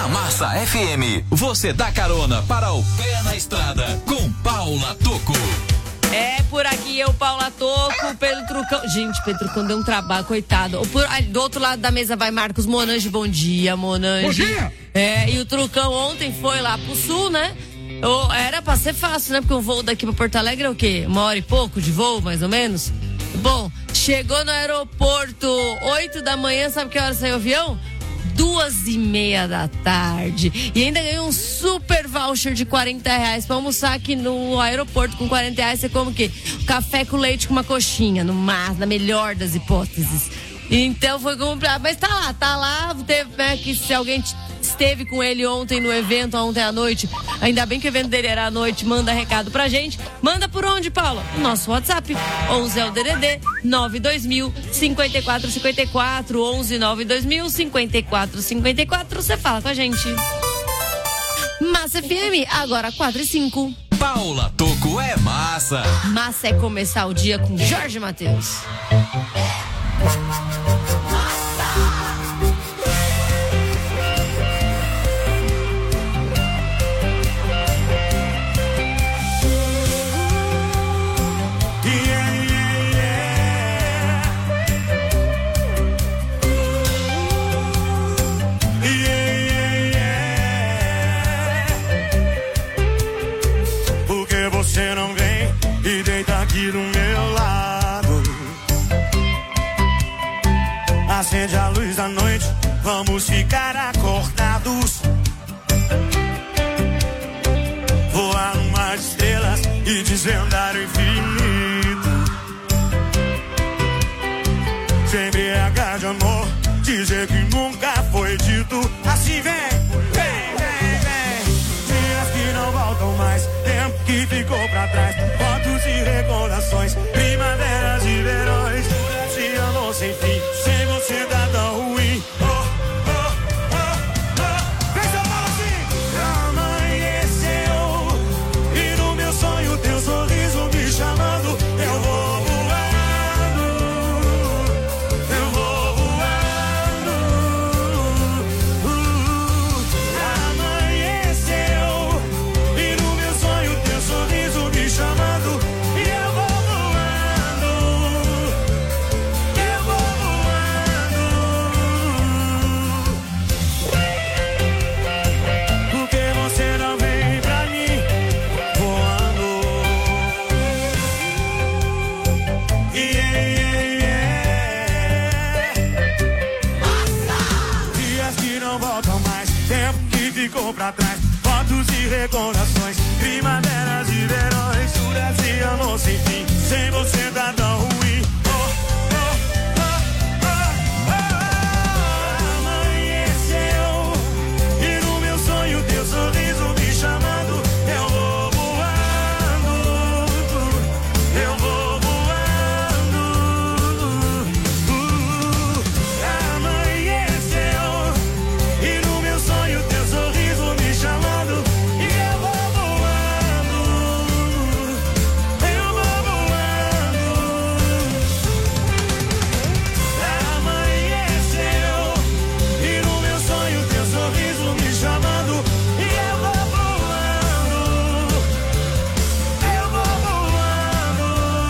Na Massa FM, você dá carona para o Pé na Estrada com Paula Tocco. É, por aqui eu, Paula Tocco, Pedro Trucão. Gente, Pedro Trucão deu um trabalho, coitado. Do outro lado da mesa vai Marcos Monange. Bom dia, Monange. Bom dia! É, e o Trucão ontem foi lá pro sul, né? Era pra ser fácil, né? Porque o voo daqui pra Porto Alegre é o quê? 1 hora e pouco de voo, mais ou menos? Bom, chegou no aeroporto 8 da manhã, sabe que hora saiu o avião? 2:30 da tarde. E ainda ganhou um super voucher de R$40 pra almoçar aqui no aeroporto. Com R$40 você come o quê? Café com leite com uma coxinha, na melhor das hipóteses. Então foi comprar, mas tá lá, teve, né, que se alguém esteve com ele ontem no evento, ontem à noite, ainda bem que o evento dele era à noite, manda recado pra gente. Manda por onde, Paula? O nosso WhatsApp, 11 é o DDD 92000 5454, 11 92000 5454, você fala com a gente. Massa FM, agora 4:05. Paula Tocco é massa. Massa é começar o dia com Jorge Mateus. Você não vem e deita aqui do meu lado. Acende a luz da noite, vamos ficar acordados. Voar no mar de estrelas e desvendar o infinito. Se embriagar de amor, dizer que nunca foi dito. Assim vem, vem, vem, vem. Dias que não voltam mais, tempo que ficou pra trás. Fotos e recordações, primaveras e verões. Se amor sem fim, sem você tá tão ruim. Vem São Paulo assim. Amanheceu e no meu sonho teu sorriso me chamando. Eu vou voando, eu vou voando. Amanheceu e no meu sonho teu sorriso me chamando. E eu vou voando, eu vou voando. Porque você não vem pra mim voando. Dias que não voltam mais, tempo que ficou pra trás. Fotos e recordações, primaveras e verões. Juras e amor sem fim, sem você tá tão ruim. Amanheceu e no meu sonho teu sorriso me chamando. Eu vou voando, eu vou voando. Amanheceu e no meu sonho teu sorriso me chamando. E eu vou voando, eu vou voando. Amanheceu e no meu sonho teu sorriso me chamando. E eu vou voando, eu vou voando.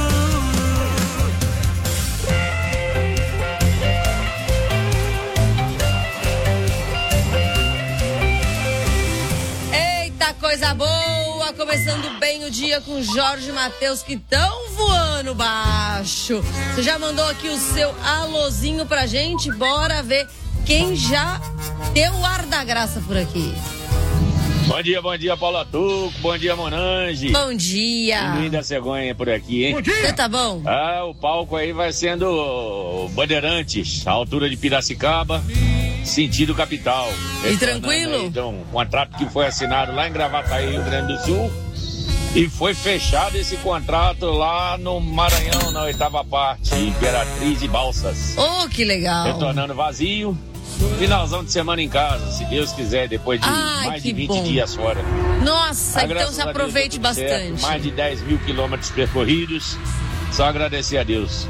Eita, coisa boa! Começando bem o dia com Jorge Mateus, que tão voando baixo. Você já mandou aqui o seu alôzinho pra gente? Bora ver quem já deu o ar da graça por aqui. Bom dia, Paula Tocco. Bom dia, Monange. Bom dia. Pinguim da Cegonha por aqui, hein? Você tá bom? Ah, o palco aí vai sendo Bandeirantes, a altura de Piracicaba, sentido capital. E tranquilo? Aí, então, um contrato que foi assinado lá em Gravataí, Rio Grande do Sul. E foi fechado esse contrato lá no Maranhão, na 8ª parte, Imperatriz e Balsas. Oh, que legal. Retornando vazio. Finalzão de semana em casa, se Deus quiser, depois de mais de 20 dias fora. Nossa, então se aproveite bastante. Mais de 10 mil quilômetros percorridos. Só agradecer a Deus.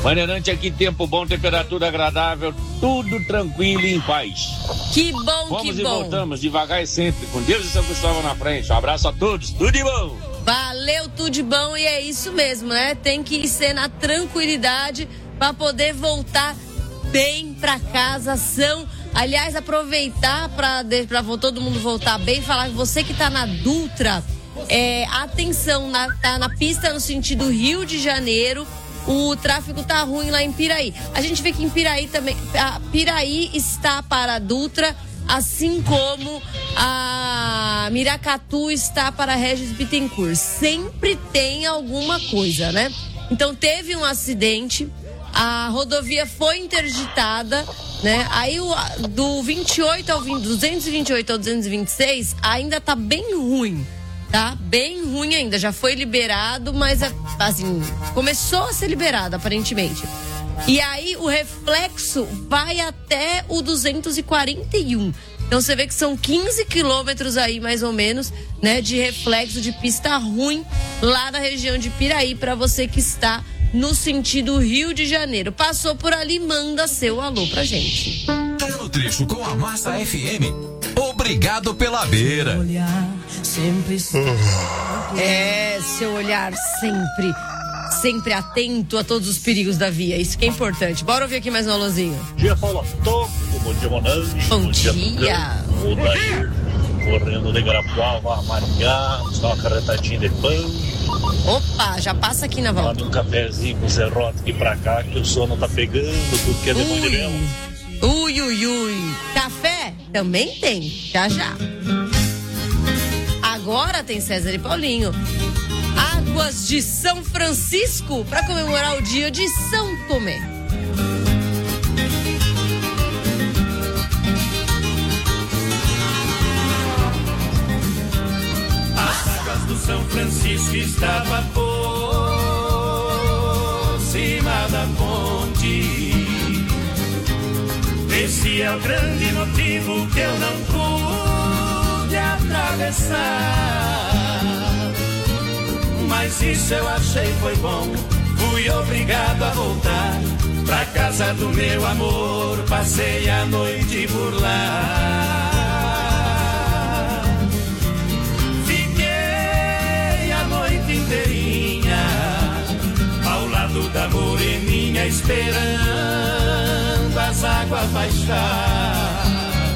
Maneirante aqui, tempo bom, temperatura agradável, tudo tranquilo e em paz. Que bom, Vamos que e bom. voltamos devagar e sempre, com Deus e São Cristóvão na frente. Um abraço a todos, tudo de bom. Valeu, tudo de bom, e é isso mesmo, né? Tem que ser na tranquilidade para poder voltar bem para casa, aliás, aproveitar para todo mundo voltar bem, falar que você que tá na Dutra, atenção, tá na pista no sentido Rio de Janeiro, o tráfego tá ruim lá em Piraí. A gente vê que em Piraí também, Piraí está para a Dutra, assim como a Miracatu está para Regis Bittencourt. Sempre tem alguma coisa, né? Então teve um acidente, a rodovia foi interditada, né? Aí do 228 ao 226 ainda tá bem ruim. Tá bem ruim ainda, já foi liberado, mas assim, começou a ser liberado aparentemente. E aí o reflexo vai até o 241. Então você vê que são 15 quilômetros aí, mais ou menos, né, de reflexo de pista ruim lá na região de Piraí, para você que está no sentido Rio de Janeiro. Passou por ali, manda seu alô pra gente. Tá no trecho com a Massa FM. Obrigado pela beira. Seu olhar sempre atento a todos os perigos da via. Isso que é importante. Bora ouvir aqui mais um alôzinho. Bom dia, Paulo Toco. Bom dia, Monange. Bom dia. O Dair, correndo de Garapuava, Maringá, dá uma carretadinha de pão. Opa, já passa aqui na volta. Tomando um cafezinho com serrote aqui pra cá, que o sono tá pegando, tudo que é de de vela. Ui. Café? Também tem, já. Agora tem César e Paulinho. Águas de São Francisco para comemorar o dia de São Tomé. As águas do São Francisco estavam por cima da ponte. Esse é o grande motivo que eu não pude atravessar. Mas isso eu achei foi bom. Fui obrigado a voltar pra casa do meu amor. Passei a noite por lá. Fiquei a noite inteirinha ao lado da moreninha, esperando as águas baixar.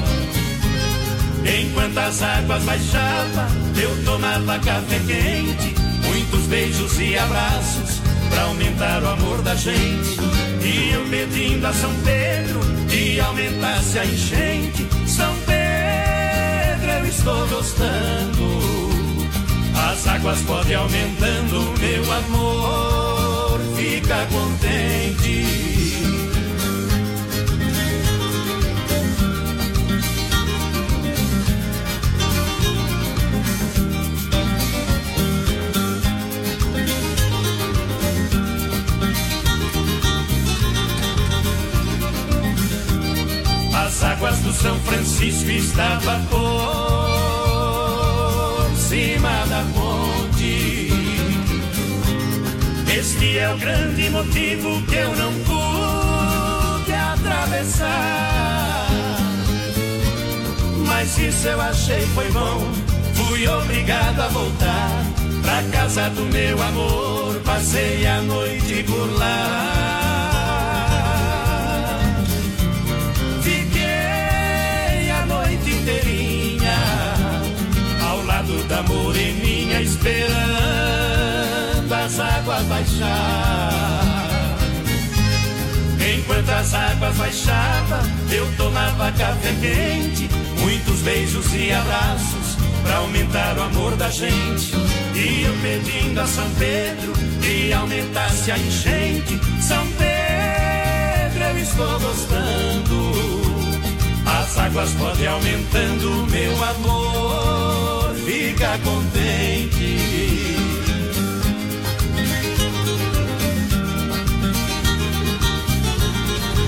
Enquanto as águas baixavam, eu tomava café quente, muitos beijos e abraços pra aumentar o amor da gente. E eu pedindo a São Pedro que aumentasse a enchente. São Pedro, eu estou gostando. As águas podem aumentando, meu amor fica contente. As águas do São Francisco estavam por cima da ponte. Este é o grande motivo que eu não pude atravessar. Mas isso eu achei foi bom. Fui obrigado a voltar pra casa do meu amor. Passei a noite por lá. Ao lado da moreninha, esperando as águas baixar. Enquanto as águas baixavam, eu tomava café quente, muitos beijos e abraços pra aumentar o amor da gente. E eu pedindo a São Pedro que aumentasse a enchente. São Pedro, eu estou gostando. As águas podem aumentando, meu amor fica contente.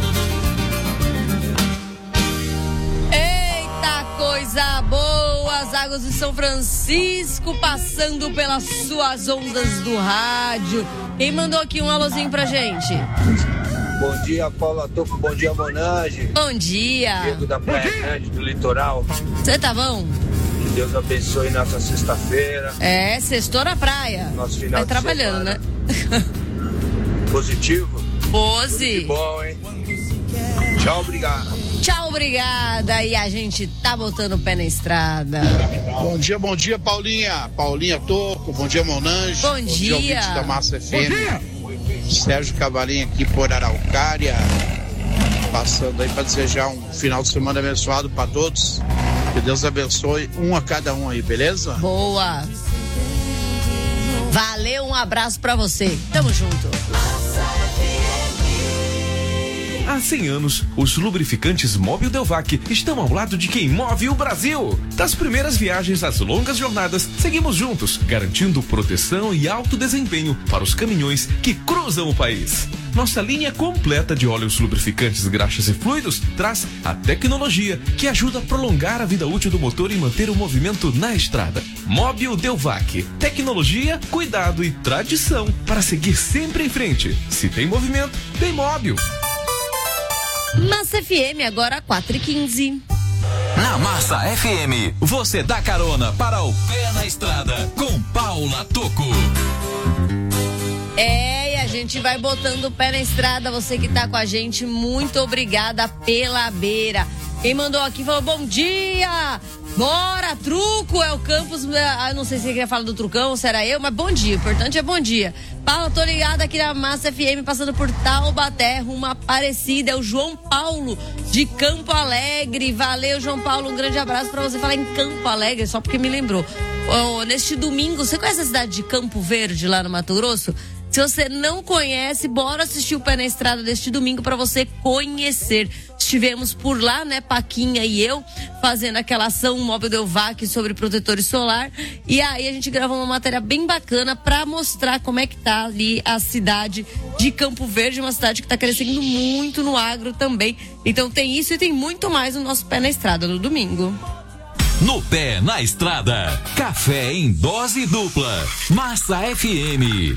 Eita, coisa boa! As Águas de São Francisco, passando pelas suas ondas do rádio. Quem mandou aqui um alôzinho pra gente? Bom dia, Paula Toco. Bom dia, Monange. Bom dia. Diego da Praia Grande, do Litoral. Você tá bom? Que Deus abençoe nossa sexta-feira. Sextou na praia. Nosso final de trabalhando, semana. Né? Positivo? Pose. Tudo de bom, hein? Tchau, obrigado. Tchau, obrigada. E a gente tá botando o pé na estrada. Bom dia, Paulinha. Paulinha Toco. Bom dia, Monange. Bom dia. Ouvintes da Massa FM. Sérgio Cavalinho aqui por Araucária, passando aí para desejar um final de semana abençoado para todos. Que Deus abençoe a cada um aí, beleza? Boa. Valeu, um abraço para você. Tamo junto. Há 100 anos, os lubrificantes Mobil Delvac estão ao lado de quem move o Brasil. Das primeiras viagens às longas jornadas, seguimos juntos, garantindo proteção e alto desempenho para os caminhões que cruzam o país. Nossa linha completa de óleos lubrificantes, graxas e fluidos traz a tecnologia que ajuda a prolongar a vida útil do motor e manter o movimento na estrada. Mobil Delvac. Tecnologia, cuidado e tradição para seguir sempre em frente. Se tem movimento, tem Mobil. Massa FM, agora 4h15. Na Massa FM, você dá carona para o Pé na Estrada com Paula Toco. E a gente vai botando o pé na estrada. Você que tá com a gente, muito obrigada pela beira. Quem mandou aqui falou: bom dia! Bora, truco, é o campus. Não sei se você queria falar do trucão ou se era eu, mas bom dia, o importante é bom dia. Paulo, tô ligado aqui na Massa FM, passando por Taubaté, rumo Aparecida. É o João Paulo, de Campo Alegre. Valeu, João Paulo, um grande abraço pra você. Falar em Campo Alegre, só porque me lembrou. Neste domingo, você conhece a cidade de Campo Verde, lá no Mato Grosso? Se você não conhece, bora assistir o Pé na Estrada deste domingo para você conhecer. Estivemos por lá, né, Paquinha e eu, fazendo aquela ação Mobil Delvac sobre protetores solar. E aí a gente gravou uma matéria bem bacana para mostrar como é que tá ali a cidade de Campo Verde, uma cidade que tá crescendo muito no agro também. Então tem isso e tem muito mais no nosso Pé na Estrada no domingo. No Pé na Estrada, café em dose dupla, Massa FM.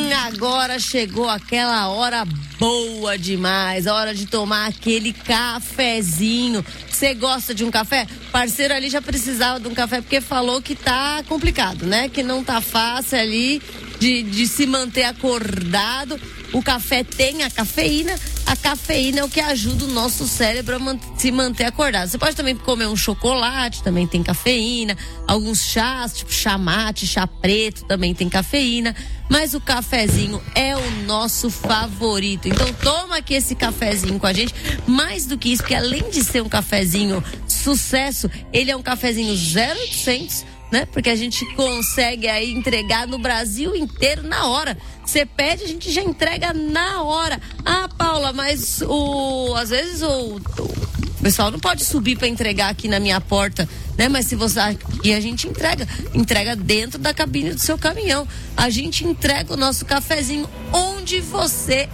Agora chegou aquela hora boa demais, a hora de tomar aquele cafezinho. Você gosta de um café? Parceiro ali já precisava de um café porque falou que tá complicado, né? Que não tá fácil ali de se manter acordado. O café tem a cafeína é o que ajuda o nosso cérebro a se manter acordado. Você pode também comer um chocolate, também tem cafeína, alguns chás, tipo chá mate, chá preto, também tem cafeína, mas o cafezinho é o nosso favorito. Então toma aqui esse cafezinho com a gente, mais do que isso, porque além de ser um cafezinho sucesso, ele é um cafezinho 0800, né? Porque a gente consegue aí entregar no Brasil inteiro na hora. Você pede, a gente já entrega na hora. Ah, Paula, mas às vezes o pessoal não pode subir para entregar aqui na minha porta, né? Mas se você... E a gente entrega dentro da cabine do seu caminhão. A gente entrega o nosso cafezinho onde você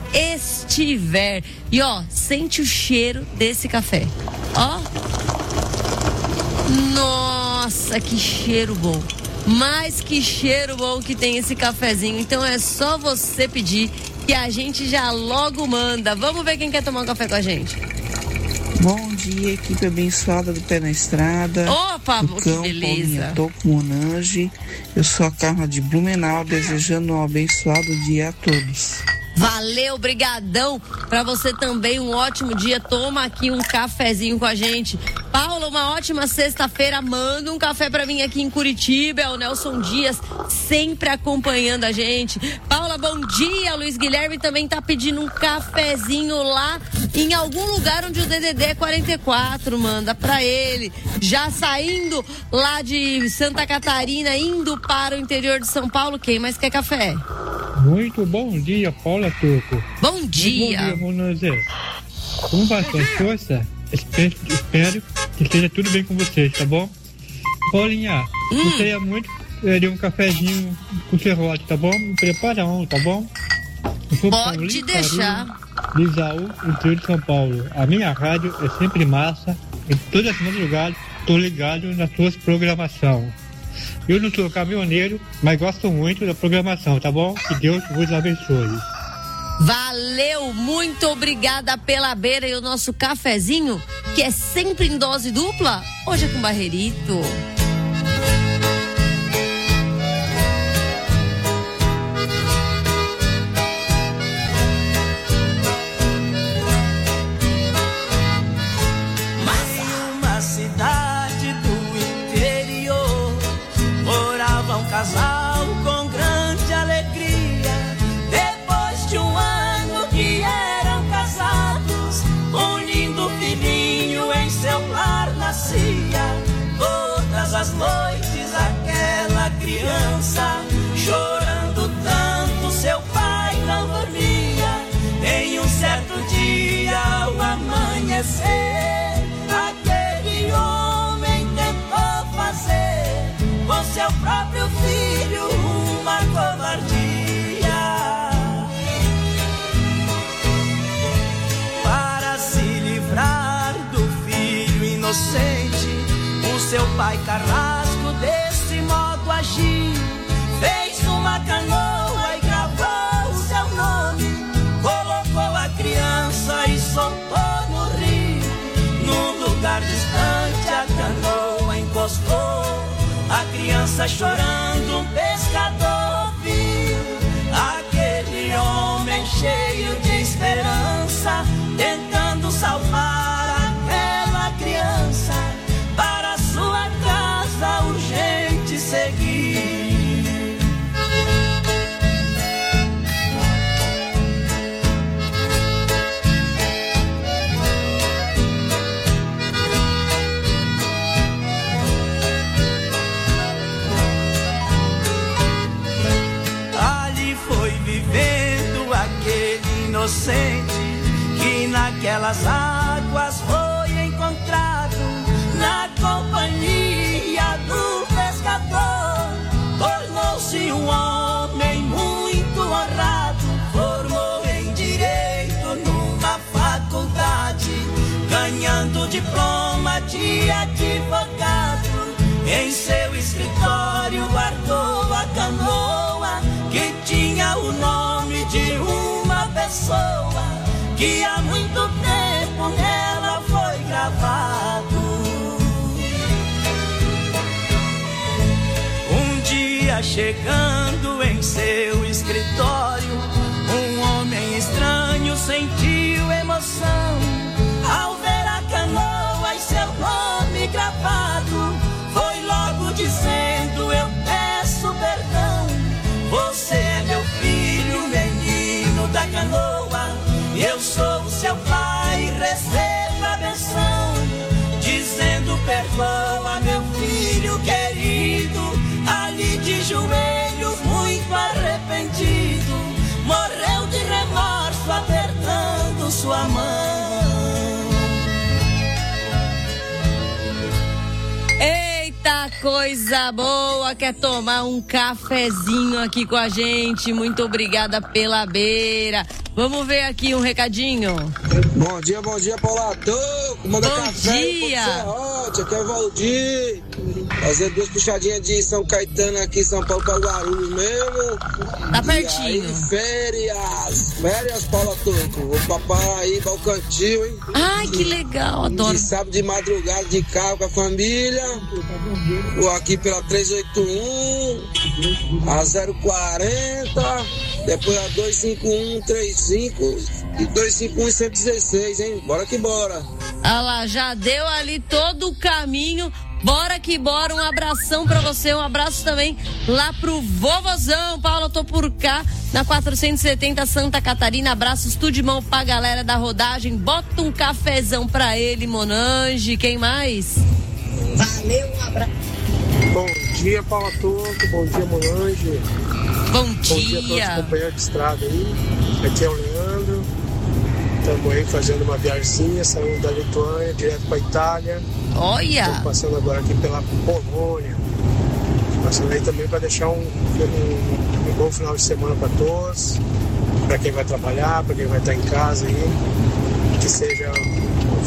estiver. E ó, sente o cheiro desse café. Ó. Nossa, que cheiro bom. Mas que cheiro bom que tem esse cafezinho. Então é só você pedir que a gente já logo manda. Vamos ver quem quer tomar um café com a gente. Bom dia, equipe abençoada do Pé na Estrada. Opa, que beleza. Tô com Monange. Eu sou a Carla de Blumenau, desejando um abençoado dia a todos. Valeu, brigadão. Pra você também, um ótimo dia. Toma aqui um cafezinho com a gente. Paula, uma ótima sexta-feira. Manda um café pra mim aqui em Curitiba. É o Nelson Dias, sempre acompanhando a gente. Paula, bom dia. Luiz Guilherme também tá pedindo um cafezinho lá em algum lugar onde o DDD é 44. Manda pra ele. Já saindo lá de Santa Catarina, indo para o interior de São Paulo. Quem mais quer café? Muito bom dia, Paula Toco. Bom dia. Bom dia, Monange. Como vai sua força? Espero que esteja tudo bem com vocês, tá bom? Paulinha, gostaria muito de um cafezinho com serrote, tá bom? Me prepara um, tá bom? Pode deixar. Lisaú, interior de São Paulo. A minha rádio é sempre massa, em todas as madrugadas, tô ligado nas suas programações. Eu não sou caminhoneiro, mas gosto muito da programação, tá bom? Que Deus vos abençoe. Valeu, muito obrigada pela beira e o nosso cafezinho, que é sempre em dose dupla, hoje é com Barreirito. Uma cidade do interior morava um casal com grande alegria. Depois de um ano que eram casados, um lindo filhinho em seu lar nascia. Todas as noites aquela criança chorando tanto, seu pai não dormia. Em um certo dia ao amanhecer, aquele homem tentou fazer com seu próprio filho uma covardia. Para se livrar do filho inocente, o seu pai carrasco desse modo agiu. Fez uma canoa e gravou o seu nome, colocou a criança e soltou no rio. Num lugar distante a canoa encostou, a criança chorando um pescador viu. Aquele homem cheio de esperança, tentando salvar aquela criança, para sua casa urgente seguir. Vivendo aquele inocente que naquelas águas foi encontrado, na companhia do pescador. Tornou-se um homem muito honrado, formou em direito numa faculdade, ganhando diploma de advogado. Em seu escritório guardou a canoa que tinha o nome de uma pessoa que há muito tempo nela foi gravado. Um dia chegando em seu escritório, um homem estranho sentiu emoção ao ver a canoa e seu nome gravado. Foi logo dizendo: eu peço perdão, você é meu filho, menino da canoa. Eu sou o seu pai, receba a benção. Dizendo: perdoa, meu filho querido. Ali de joelhos, muito arrependido, morreu de remorso, apertando sua mão. Eita, coisa boa, quer tomar um cafezinho aqui com a gente? Muito obrigada pela beira. Vamos ver aqui um recadinho. Bom dia, Paulato. Manda café. Bom dia. Aqui é o Valdir. Fazer 2 puxadinhas de São Caetano aqui em São Paulo para Guarulhos mesmo. Tá pertinho. E aí, férias, Paulato. Vou papar aí Balcantil, hein? Ai, que legal, adoro. De sábado de madrugada de carro com a família. Vou aqui pela 381, a 040, depois a 251, 35 e 251 e 116, hein? Bora que bora. Ah lá, já deu ali todo o caminho. Bora que bora, um abração pra você, um abraço também lá pro vovozão. Paulo, eu tô por cá na 470 Santa Catarina. Abraços tudo de mão pra galera da rodagem. Bota um cafezão pra ele, Monange. Quem mais? Valeu, um abraço. Bom dia, Paula Toco. Bom dia, Monange. Bom dia. Bom dia a todos os companheiros de estrada aí. Aqui é o Leandro. Estamos aí fazendo uma viagemzinha, saindo da Lituânia, direto para Itália. Olha! Estamos passando agora aqui pela Polônia. Passando aí também para deixar um bom final de semana para todos. Para quem vai trabalhar, para quem vai estar em casa aí. Que seja um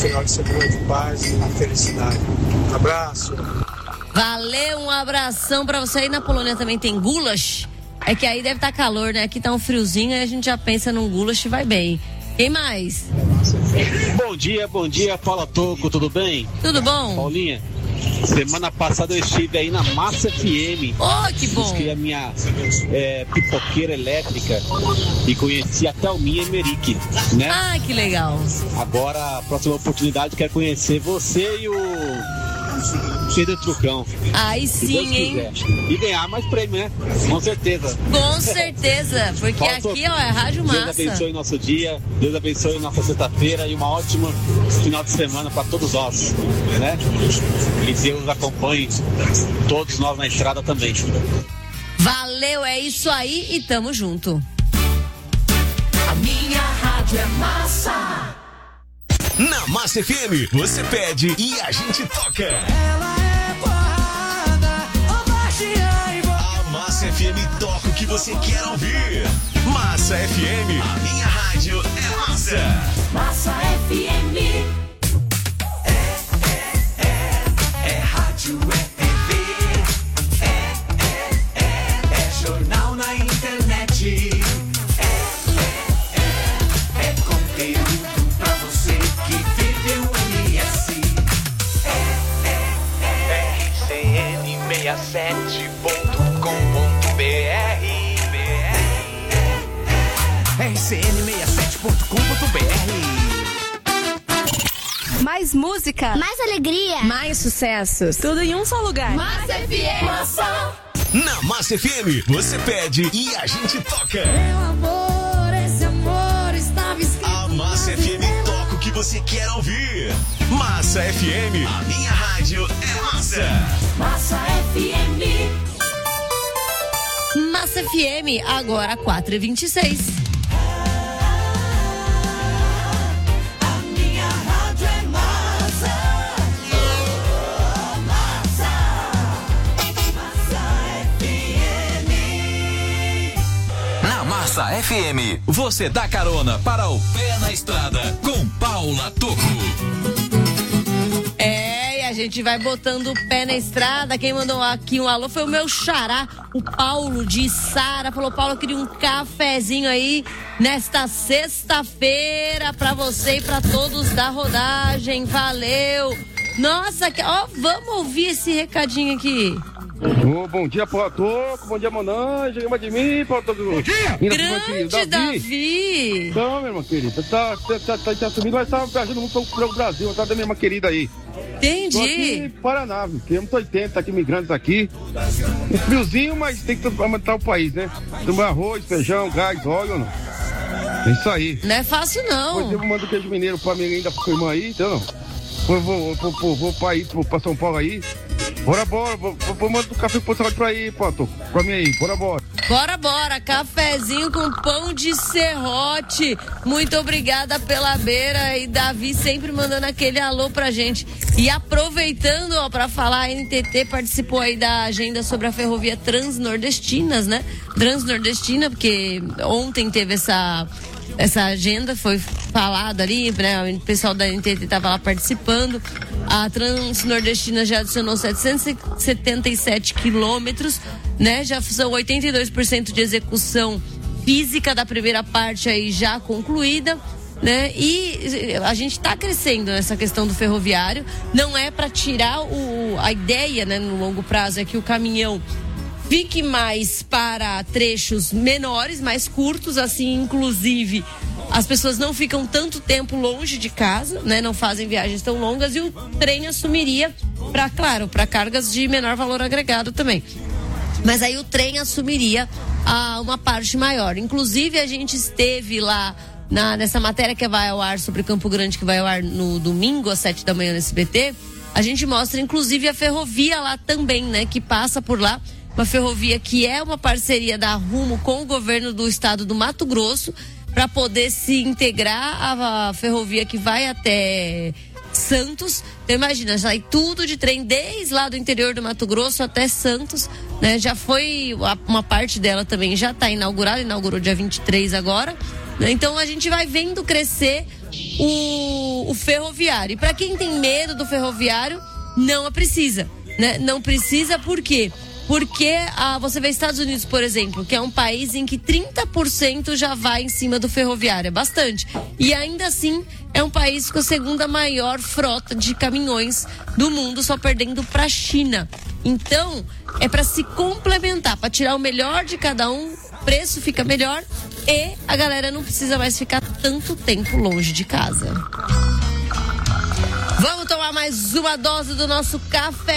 final de semana de paz e felicidade. Abraço. Valeu, um abração pra você. Aí na Polônia também tem goulash. É que aí deve estar calor, né? Aqui tá um friozinho, aí a gente já pensa num goulash e vai bem. Quem mais? Bom dia, Paula Toco, tudo bem? Tudo bom? Paulinha, semana passada eu estive aí na Massa FM. Oh, que bom! Busquei a minha pipoqueira elétrica e conheci a Thelminha Emerick, né? Ah, que legal! Agora, a próxima oportunidade, quero conhecer você e o Pedro Trucão. Aí sim, hein? E ganhar mais prêmio, né? Com certeza. Com certeza, porque aqui, ó, é Rádio Massa. Deus abençoe nosso dia, Deus abençoe nossa sexta-feira e uma ótima final de semana para todos nós, né? Que Deus acompanhe todos nós na estrada também. Valeu, é isso aí e tamo junto. A minha rádio é massa. Na Massa FM, você pede e a gente toca. Ela é porrada, a Massa FM toca o que você quer ouvir. Massa FM, a minha rádio é massa. Massa FM. É rádio, é TV, é jornal na internet. É conteúdo pra você que vive o MS. RCN67.com.br. Mais música, mais alegria, mais sucessos. Tudo em um só lugar. Massa FM. Massa. Na Massa FM, você pede e a gente toca. Meu amor, esse amor estava escrito. A Massa FM toca o que você quer ouvir. Massa FM, a minha rádio é massa. Massa FM. Massa FM, agora 4h26. Massa FM, você dá carona para o Pé na Estrada com Paula Toco. É, e a gente vai botando o pé na estrada. Quem mandou aqui um alô foi o meu xará, o Paulo de Sara. Falou, Paulo, eu queria um cafezinho aí nesta sexta-feira pra você e pra todos da rodagem. Valeu! Nossa, ó, vamos ouvir esse recadinho aqui. Bom dia, Paula Toco, bom dia, Monange, chama de mim, Paula Toco. Bom dia! Grande Davi! Então, minha irmã querida, tá assumindo, mas tá viajando muito pro Brasil, tá da minha irmã querida aí. Entendi. Tô aqui em Paraná, temos 80, tá aqui imigrantes aqui. Um friozinho, mas tem que aumentar o país, né? Tomar arroz, feijão, gás, óleo, não. É isso aí. Não é fácil, não. Depois eu mando queijo mineiro pra mim ainda, pra sua irmã aí, então não. Vou pra São Paulo aí. Bora, vou mandar um café postado pra aí, Pato. Pra mim aí, bora. Bora, cafezinho com pão de serrote. Muito obrigada pela beira. E Davi sempre mandando aquele alô pra gente. E aproveitando, ó, pra falar, a NTT participou aí da agenda sobre a ferrovia Transnordestinas, né? Transnordestina, porque ontem teve essa agenda, foi falado ali, né? O pessoal da NTT estava lá participando. A Transnordestina já adicionou 777 quilômetros, né? Já são 82% de execução física da primeira parte aí já concluída, né? E a gente está crescendo nessa questão do ferroviário. Não é para tirar a ideia, né? No longo prazo é que o caminhão fique mais para trechos menores, mais curtos, assim, inclusive as pessoas não ficam tanto tempo longe de casa, né? Não fazem viagens tão longas e o trem assumiria para cargas de menor valor agregado também. Mas aí o trem assumiria uma parte maior. Inclusive a gente esteve lá nessa matéria que vai ao ar sobre Campo Grande, que vai ao ar no domingo às 7 da manhã no SBT. A gente mostra inclusive a ferrovia lá também, né? Que passa por lá. Uma ferrovia que é uma parceria da Rumo com o governo do estado do Mato Grosso, para poder se integrar à ferrovia que vai até Santos. Então imagina, sai tudo de trem desde lá do interior do Mato Grosso até Santos, né? Já foi, uma parte dela também já está inaugurada, inaugurou dia 23 agora, né? Então a gente vai vendo crescer o ferroviário. E para quem tem medo do ferroviário, não precisa, né? Não precisa por quê? Porque você vê Estados Unidos, por exemplo, que é um país em que 30% já vai em cima do ferroviário, é bastante. E ainda assim, é um país com a segunda maior frota de caminhões do mundo, só perdendo para a China. Então, é para se complementar, para tirar o melhor de cada um, o preço fica melhor e a galera não precisa mais ficar tanto tempo longe de casa. Vamos tomar mais uma dose do nosso café.